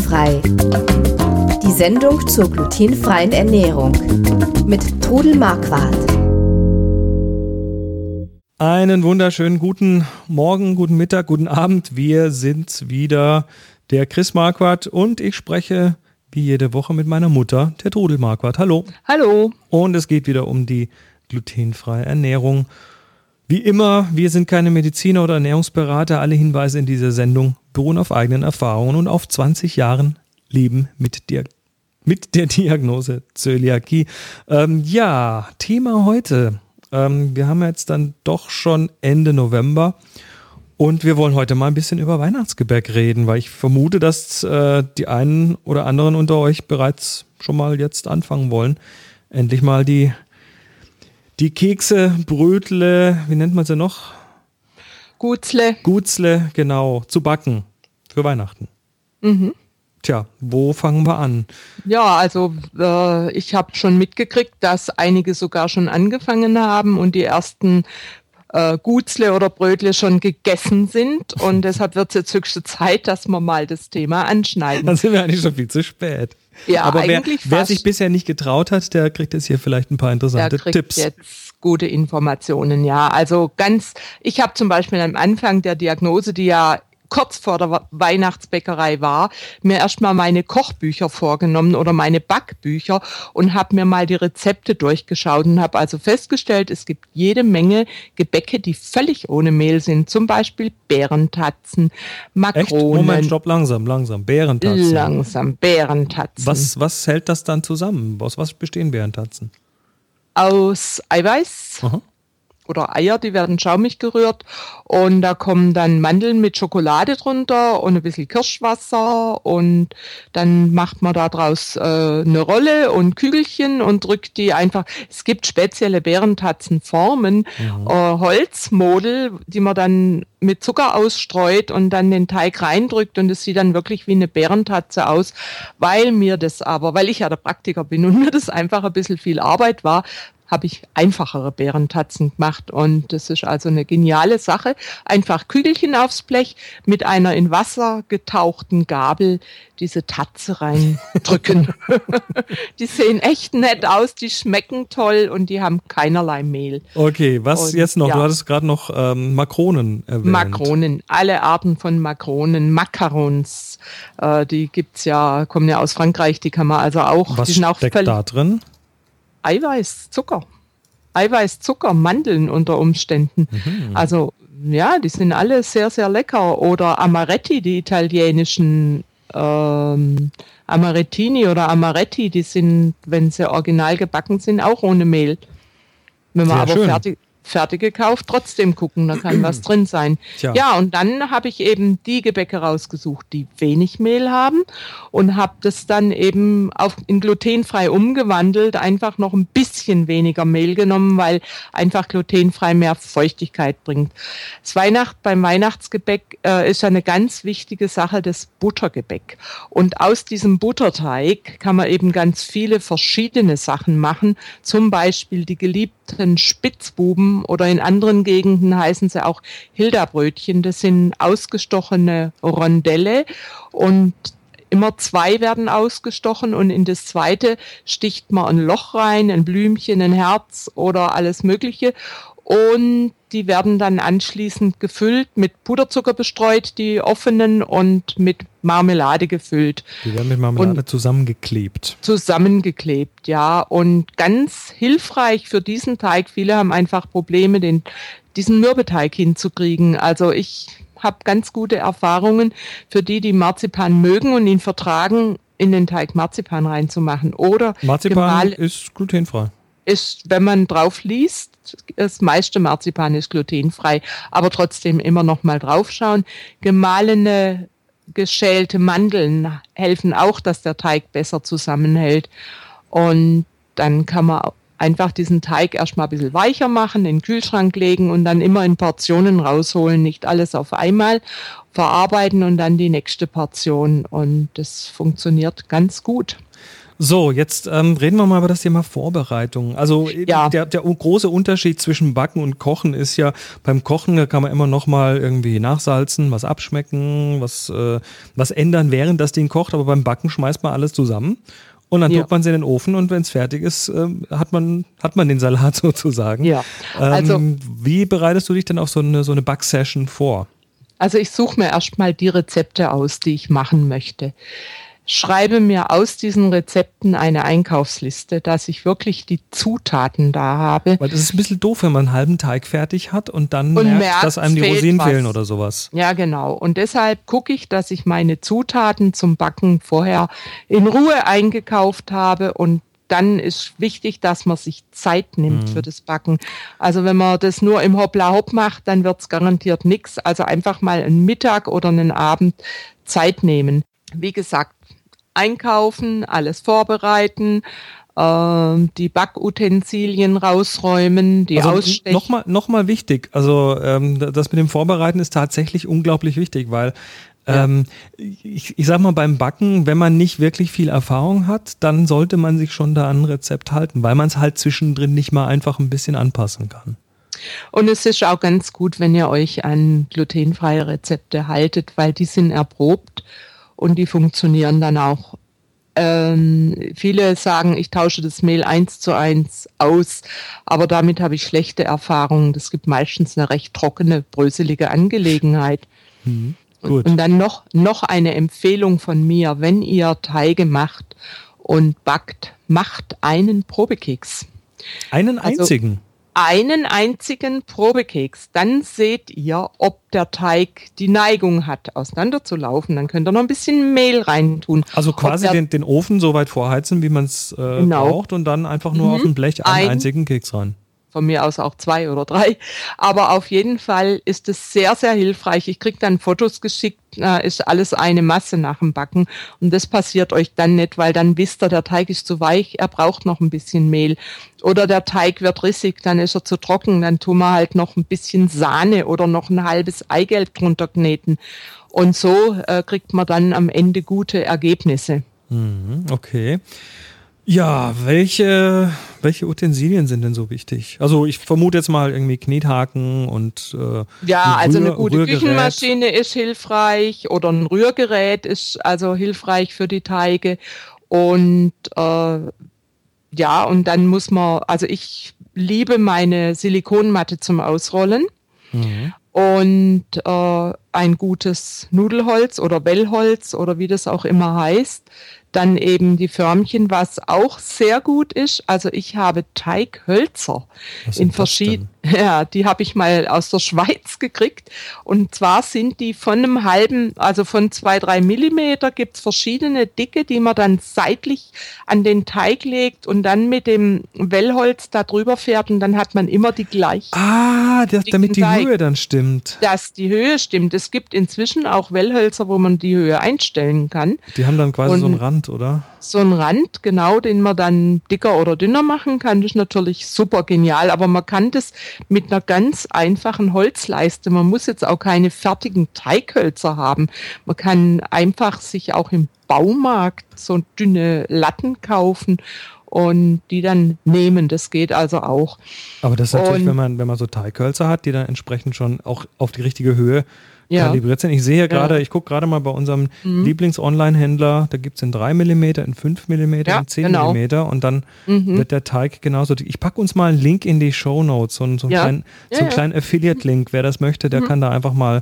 Glutenfrei. Die Sendung zur glutenfreien Ernährung mit Trudel Marquardt. Einen wunderschönen guten Morgen, guten Mittag, guten Abend. Wir sind wieder der Chris Marquardt und ich spreche wie jede Woche mit meiner Mutter, der Trudel Marquardt. Hallo. Hallo. Und es geht wieder um die glutenfreie Ernährung. Wie immer, wir sind keine Mediziner oder Ernährungsberater. Alle Hinweise in dieser Sendung beruhen auf eigenen Erfahrungen und auf 20 Jahren Leben mit der Diagnose Zöliakie. Thema heute. Wir haben jetzt dann doch schon Ende November und wir wollen heute mal ein bisschen über Weihnachtsgebäck reden, weil ich vermute, dass die einen oder anderen unter euch bereits schon mal jetzt anfangen wollen. Endlich mal die Kekse, Brötle, wie nennt man sie noch? Gutzle, genau, zu backen für Weihnachten. Mhm. Tja, wo fangen wir an? Ja, also ich habe schon mitgekriegt, dass einige sogar schon angefangen haben und die ersten Gutzle oder Brötle schon gegessen sind. Und deshalb wird es jetzt höchste Zeit, dass wir mal das Thema anschneiden. Dann sind wir eigentlich schon viel zu spät. Ja, aber wer sich bisher nicht getraut hat, der kriegt jetzt hier vielleicht ein paar interessante Tipps. Der kriegt jetzt gute Informationen, ja. Also ich habe zum Beispiel am Anfang der Diagnose, die ja kurz vor der Weihnachtsbäckerei war, mir erstmal meine Kochbücher vorgenommen oder meine Backbücher und habe mir mal die Rezepte durchgeschaut und habe also festgestellt, es gibt jede Menge Gebäcke, die völlig ohne Mehl sind. Zum Beispiel Bärentatzen, Makronen. Echt? Moment, stopp, langsam. Bärentatzen. Bärentatzen. Was hält das dann zusammen? Aus was bestehen Bärentatzen? Aus Eiweiß. Aha. Oder Eier, die werden schaumig gerührt und da kommen dann Mandeln mit Schokolade drunter und ein bisschen Kirschwasser und dann macht man da draus eine Rolle und Kügelchen und drückt die einfach. Es gibt spezielle Bärentatzenformen, Holzmodel, die man dann mit Zucker ausstreut und dann den Teig reindrückt und es sieht dann wirklich wie eine Bärentatze aus, weil ich ja der Praktiker bin und mir das einfach ein bisschen viel Arbeit war, habe ich einfachere Bärentatzen gemacht und das ist also eine geniale Sache. Einfach Kügelchen aufs Blech mit einer in Wasser getauchten Gabel diese Tatze reindrücken. Die sehen echt nett aus, die schmecken toll und die haben keinerlei Mehl. Okay, jetzt noch? Ja. Du hattest gerade noch Makronen erwähnt. Makronen, alle Arten von Makronen, Macarons, die kommen ja aus Frankreich, die kann man also auch. Was steckt da drin? Eiweiß, Zucker, Mandeln unter Umständen. Mhm. Also ja, die sind alle sehr, sehr lecker. Oder Amaretti, die italienischen Amarettini oder Amaretti, die sind, wenn sie original gebacken sind, auch ohne Mehl. Wenn man aber fertig gekauft, trotzdem gucken, da kann was drin sein. Tja. Ja, und dann habe ich eben die Gebäcke rausgesucht, die wenig Mehl haben und habe das dann eben in glutenfrei umgewandelt, einfach noch ein bisschen weniger Mehl genommen, weil einfach glutenfrei mehr Feuchtigkeit bringt. Beim Weihnachtsgebäck ist ja eine ganz wichtige Sache das Buttergebäck. Und aus diesem Butterteig kann man eben ganz viele verschiedene Sachen machen, zum Beispiel die geliebten Spitzbuben oder in anderen Gegenden heißen sie auch Hilda-Brötchen. Das sind ausgestochene Rondelle und immer 2 werden ausgestochen und in das zweite sticht man ein Loch rein, ein Blümchen, ein Herz oder alles Mögliche. Und die werden dann anschließend gefüllt, mit Puderzucker bestreut, die offenen, und mit Marmelade gefüllt. Die werden mit Marmelade zusammengeklebt. Zusammengeklebt, ja. Und ganz hilfreich für diesen Teig, viele haben einfach Probleme, diesen Mürbeteig hinzukriegen. Also ich habe ganz gute Erfahrungen für die Marzipan mögen und ihn vertragen, in den Teig Marzipan reinzumachen. Oder Marzipan ist glutenfrei. Wenn man drauf liest, das meiste Marzipan ist glutenfrei, aber trotzdem immer noch mal draufschauen. Gemahlene, geschälte Mandeln helfen auch, dass der Teig besser zusammenhält. Und dann kann man einfach diesen Teig erstmal ein bisschen weicher machen, in den Kühlschrank legen und dann immer in Portionen rausholen, nicht alles auf einmal verarbeiten und dann die nächste Portion. Und das funktioniert ganz gut. So, jetzt reden wir mal über das Thema Vorbereitung. Also der große Unterschied zwischen Backen und Kochen ist ja, beim Kochen, da kann man immer noch mal irgendwie nachsalzen, was abschmecken, was ändern, während das Ding kocht. Aber beim Backen schmeißt man alles zusammen und dann tut man es in den Ofen und wenn es fertig ist, hat man den Salat sozusagen. Ja. Wie bereitest du dich denn auf so eine Backsession vor? Also ich suche mir erstmal die Rezepte aus, die ich machen möchte. Schreibe mir aus diesen Rezepten eine Einkaufsliste, dass ich wirklich die Zutaten da habe. Weil das ist ein bisschen doof, wenn man einen halben Teig fertig hat und dann merkt, dass einem die Rosinen fehlen oder sowas. Ja, genau. Und deshalb gucke ich, dass ich meine Zutaten zum Backen vorher in Ruhe eingekauft habe und dann ist wichtig, dass man sich Zeit nimmt für das Backen. Also wenn man das nur im Hoppla-Hopp macht, dann wird es garantiert nichts. Also einfach mal einen Mittag oder einen Abend Zeit nehmen. Wie gesagt, einkaufen, alles vorbereiten, die Backutensilien rausräumen, die ausstechen. Nochmal wichtig, also das mit dem Vorbereiten ist tatsächlich unglaublich wichtig, weil ich sag mal, beim Backen, wenn man nicht wirklich viel Erfahrung hat, dann sollte man sich schon da an ein Rezept halten, weil man es halt zwischendrin nicht mal einfach ein bisschen anpassen kann. Und es ist auch ganz gut, wenn ihr euch an glutenfreie Rezepte haltet, weil die sind erprobt und die funktionieren dann auch. Viele sagen, ich tausche das Mehl 1:1 aus, aber damit habe ich schlechte Erfahrungen. Das gibt meistens eine recht trockene, bröselige Angelegenheit. Gut. Und dann noch eine Empfehlung von mir, wenn ihr Teige macht und backt, macht einen Probekeks. Einen einzigen? Einen einzigen Probekeks. Dann seht ihr, ob der Teig die Neigung hat, auseinanderzulaufen. Dann könnt ihr noch ein bisschen Mehl reintun. Also quasi den Ofen so weit vorheizen, wie man es braucht und dann einfach nur auf dem Blech einen einzigen Keks rein. Von mir aus auch 2 oder 3. Aber auf jeden Fall ist es sehr, sehr hilfreich. Ich kriege dann Fotos geschickt, ist alles eine Masse nach dem Backen. Und das passiert euch dann nicht, weil dann wisst ihr, der Teig ist zu weich, er braucht noch ein bisschen Mehl. Oder der Teig wird rissig, dann ist er zu trocken, dann tun wir halt noch ein bisschen Sahne oder noch ein halbes Eigelb drunter kneten. Und so kriegt man dann am Ende gute Ergebnisse. Okay. Ja, welche Utensilien sind denn so wichtig? Also ich vermute jetzt mal irgendwie Knethaken und also eine gute Küchenmaschine ist hilfreich oder ein Rührgerät ist also hilfreich für die Teige und und dann muss man, also ich liebe meine Silikonmatte zum Ausrollen und ein gutes Nudelholz oder Wellholz oder wie das auch immer heißt. Dann eben die Förmchen, was auch sehr gut ist. Also ich habe Teighölzer in verschiedenen. Ja, die habe ich mal aus der Schweiz gekriegt. Und zwar sind die von einem halben, also von 2-3 Millimeter gibt es verschiedene Dicke, die man dann seitlich an den Teig legt und dann mit dem Wellholz da drüber fährt und dann hat man immer die gleiche. Damit die Höhe dann stimmt. Dass die Höhe stimmt. Es gibt inzwischen auch Wellhölzer, wo man die Höhe einstellen kann. Die haben dann quasi so einen Rand, oder? So ein Rand, genau, den man dann dicker oder dünner machen kann. Das ist natürlich super genial, aber man kann das mit einer ganz einfachen Holzleiste. Man muss jetzt auch keine fertigen Teighölzer haben. Man kann einfach sich auch im Baumarkt so dünne Latten kaufen und die dann nehmen. Das geht also auch. Aber das ist natürlich, wenn man so Teighölzer hat, die dann entsprechend schon auch auf die richtige Höhe kalibriert sind. Ich sehe gerade, ich gucke gerade mal bei unserem Lieblings-Online-Händler, da gibt es in 3 mm, in 5 mm, in 10 mm und dann wird der Teig genauso. Ich packe uns mal einen Link in die Shownotes, so einen kleinen Affiliate-Link. Wer das möchte, der kann da einfach mal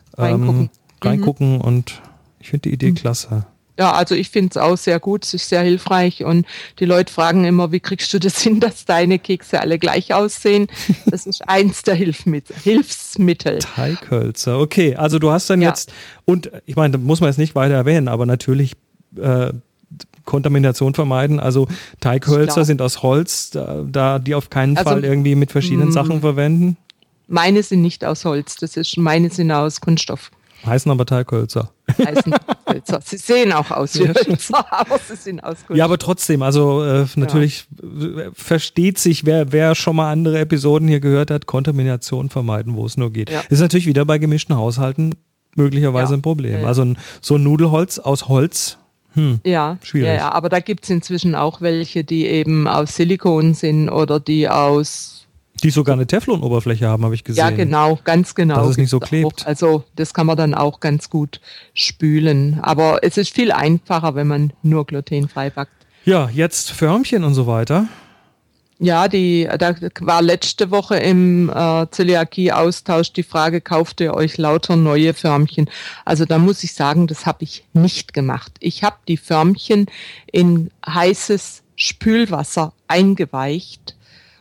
reingucken und ich finde die Idee klasse. Ja, also ich finde es auch sehr gut, es ist sehr hilfreich und die Leute fragen immer, wie kriegst du das hin, dass deine Kekse alle gleich aussehen? Das ist eins der Hilfsmittel. Teighölzer, okay, also du hast dann jetzt, und ich meine, da muss man jetzt nicht weiter erwähnen, aber natürlich Kontamination vermeiden, also Teighölzer sind aus Holz, da die auf keinen Fall irgendwie mit verschiedenen Sachen verwenden? Meine sind nicht aus Holz, meine sind aus Kunststoff. Heißen aber Teighölzer. Sie sehen auch aus wie Hölzer, aber sie sind aus Kunststoff. Ja, aber trotzdem, also natürlich versteht sich, wer schon mal andere Episoden hier gehört hat, Kontamination vermeiden, wo es nur geht. Ja. Ist natürlich wieder bei gemischten Haushalten möglicherweise ein Problem. Ja. Also so ein Nudelholz aus Holz Ja, schwierig. Ja, aber da gibt es inzwischen auch welche, die eben aus Silikon sind oder die sogar eine Teflon-Oberfläche haben, habe ich gesehen. Ja, genau, ganz genau. Dass es nicht so klebt. Auch. Also das kann man dann auch ganz gut spülen. Aber es ist viel einfacher, wenn man nur glutenfrei backt. Ja, jetzt Förmchen und so weiter. Ja, da war letzte Woche im Zöliakie-Austausch die Frage, kauft ihr euch lauter neue Förmchen? Also da muss ich sagen, das habe ich nicht gemacht. Ich habe die Förmchen in heißes Spülwasser eingeweicht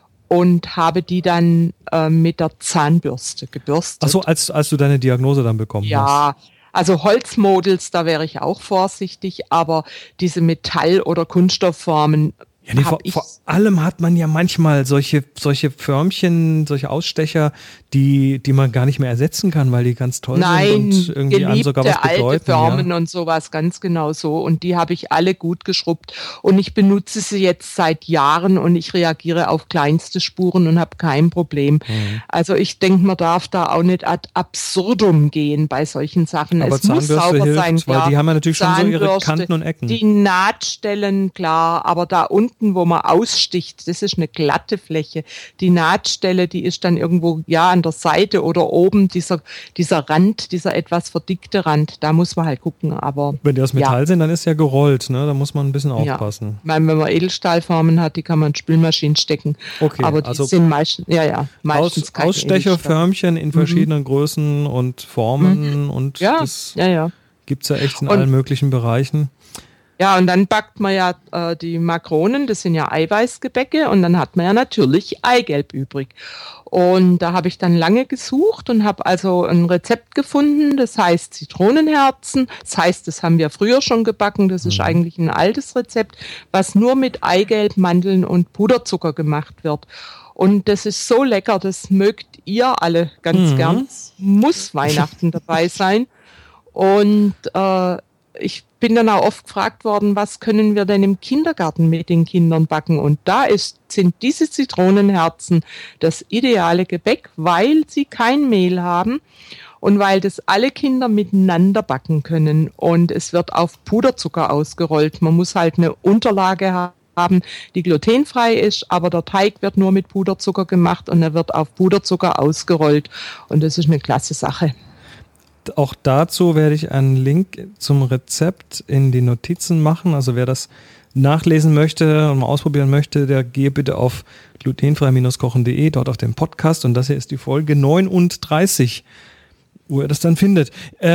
und habe die dann mit der Zahnbürste gebürstet. Achso, als du deine Diagnose dann bekommen hast. Ja, also Holzmodels, da wäre ich auch vorsichtig, aber diese Metall- oder Kunststoffformen. Ja, nee, vor allem hat man ja manchmal solche Förmchen, solche Ausstecher, die man gar nicht mehr ersetzen kann, weil die ganz toll sind und irgendwie einem sogar was bedeuten. Alte Förmen und sowas, ganz genau so. Und die habe ich alle gut geschrubbt. Und ich benutze sie jetzt seit Jahren und ich reagiere auf kleinste Spuren und habe kein Problem. Also ich denke, man darf da auch nicht ad absurdum gehen bei solchen Sachen. Aber es Zahnbürste muss sauber hilft, sein, klar. Weil die haben ja natürlich schon so ihre Kanten und Ecken. Die Nahtstellen, klar, aber da unten, wo man aussticht, das ist eine glatte Fläche. Die Nahtstelle, die ist dann irgendwo, an der Seite oder oben, dieser Rand, dieser etwas verdickte Rand, da muss man halt gucken, aber. Wenn die aus Metall sind, dann ist ja gerollt, ne? Da muss man ein bisschen aufpassen. Ich meine, wenn man Edelstahlformen hat, die kann man in Spülmaschinen stecken. Okay, aber die sind meistens keine Ausstecherförmchen in verschiedenen Größen und Formen und das gibt's ja echt in allen möglichen Bereichen. Ja, und dann backt man ja die Makronen, das sind ja Eiweißgebäcke, und dann hat man ja natürlich Eigelb übrig. Und da habe ich dann lange gesucht und habe also ein Rezept gefunden, das heißt Zitronenherzen. Das heißt, das haben wir früher schon gebacken, das ist eigentlich ein altes Rezept, was nur mit Eigelb, Mandeln und Puderzucker gemacht wird. Und das ist so lecker, das mögt ihr alle ganz gern. Es muss Weihnachten dabei sein. Und ich bin dann auch oft gefragt worden, was können wir denn im Kindergarten mit den Kindern backen? Und da sind diese Zitronenherzen das ideale Gebäck, weil sie kein Mehl haben und weil das alle Kinder miteinander backen können. Und es wird auf Puderzucker ausgerollt. Man muss halt eine Unterlage haben, die glutenfrei ist, aber der Teig wird nur mit Puderzucker gemacht und er wird auf Puderzucker ausgerollt. Und das ist eine klasse Sache. Auch dazu werde ich einen Link zum Rezept in die Notizen machen. Also wer das nachlesen möchte und mal ausprobieren möchte, der gehe bitte auf glutenfrei-kochen.de, dort auf den Podcast. Und das hier ist die Folge 39, wo ihr das dann findet.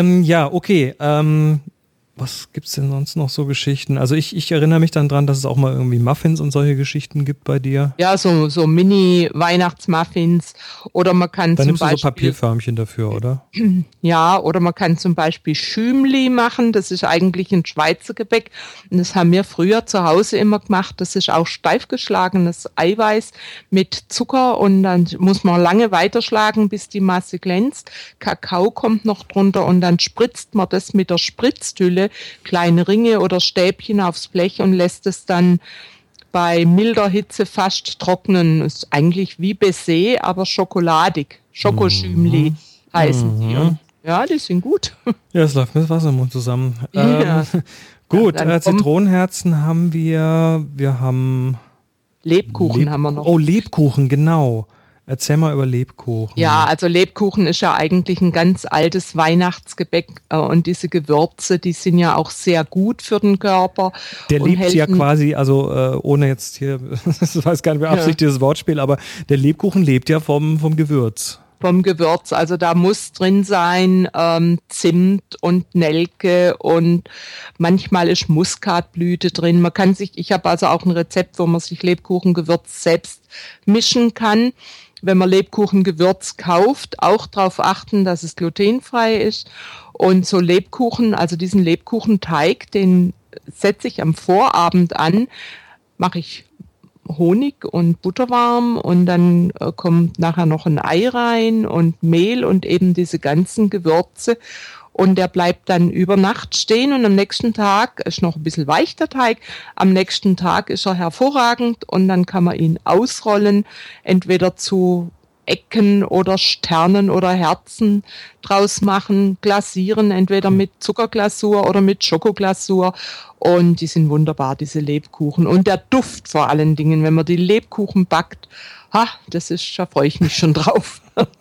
Was gibt's denn sonst noch so Geschichten? Also ich erinnere mich dann dran, dass es auch mal irgendwie Muffins und solche Geschichten gibt bei dir. Ja, so Mini-Weihnachtsmuffins, oder man kann dann zum Beispiel... Dann nimmst du so Papierförmchen dafür, oder? Ja, oder man kann zum Beispiel Schümli machen, das ist eigentlich ein Schweizer Gebäck und das haben wir früher zu Hause immer gemacht. Das ist auch steif geschlagenes Eiweiß mit Zucker und dann muss man lange weiterschlagen, bis die Masse glänzt. Kakao kommt noch drunter und dann spritzt man das mit der Spritztülle, kleine Ringe oder Stäbchen aufs Blech und lässt es dann bei milder Hitze fast trocknen. Ist eigentlich wie Baiser, aber schokoladig. Schokoschümli heißen die. Und ja, die sind gut. Ja, es läuft mit Wasser im Mund zusammen. Ja. Gut, Zitronenherzen haben wir. Wir haben Lebkuchen haben wir noch. Oh, Lebkuchen, genau. Erzähl mal über Lebkuchen. Ja, also Lebkuchen ist ja eigentlich ein ganz altes Weihnachtsgebäck und diese Gewürze, die sind ja auch sehr gut für den Körper. Der lebt ja quasi, also ohne jetzt hier, ich weiß gar nicht, wer Absicht dieses Wortspiel, aber der Lebkuchen lebt ja vom Gewürz. Vom Gewürz, also da muss drin sein Zimt und Nelke und manchmal ist Muskatblüte drin. Ich habe also auch ein Rezept, wo man sich Lebkuchengewürz selbst mischen kann. Wenn man Lebkuchengewürz kauft, auch darauf achten, dass es glutenfrei ist. Und so Lebkuchen, also diesen Lebkuchenteig, den setze ich am Vorabend an, mache ich Honig und Butter warm und dann kommt nachher noch ein Ei rein und Mehl und eben diese ganzen Gewürze. Und der bleibt dann über Nacht stehen und am nächsten Tag ist noch ein bisschen weich der Teig. Am nächsten Tag ist er hervorragend und dann kann man ihn ausrollen, entweder zu Ecken oder Sternen oder Herzen draus machen, glasieren, entweder mit Zuckerglasur oder mit Schokoglasur. Und die sind wunderbar, diese Lebkuchen. Und der Duft vor allen Dingen, wenn man die Lebkuchen backt, da freue ich mich schon drauf.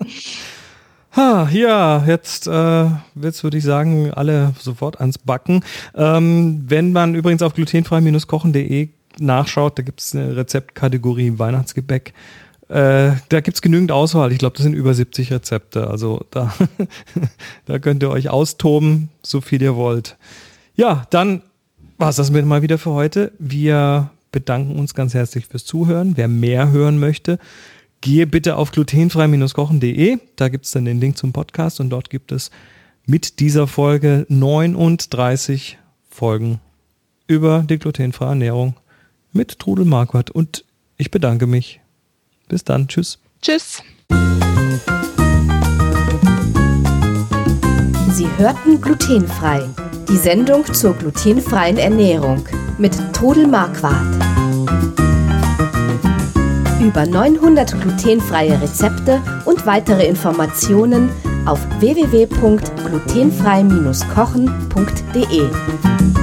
Ja, jetzt würde ich sagen, alle sofort ans Backen. Wenn man übrigens auf glutenfrei-kochen.de nachschaut, da gibt es eine Rezeptkategorie Weihnachtsgebäck. Da gibt es genügend Auswahl. Ich glaube, das sind über 70 Rezepte. Also da könnt ihr euch austoben, so viel ihr wollt. Ja, dann war es das mal wieder für heute. Wir bedanken uns ganz herzlich fürs Zuhören. Wer mehr hören möchte, gehe bitte auf glutenfrei-kochen.de. Da gibt es dann den Link zum Podcast und dort gibt es mit dieser Folge 39 Folgen über die glutenfreie Ernährung mit Trudel Marquardt. Und ich bedanke mich. Bis dann. Tschüss. Tschüss. Sie hörten Glutenfrei. Die Sendung zur glutenfreien Ernährung mit Trudel Marquardt. Über 900 glutenfreie Rezepte und weitere Informationen auf www.glutenfrei-kochen.de.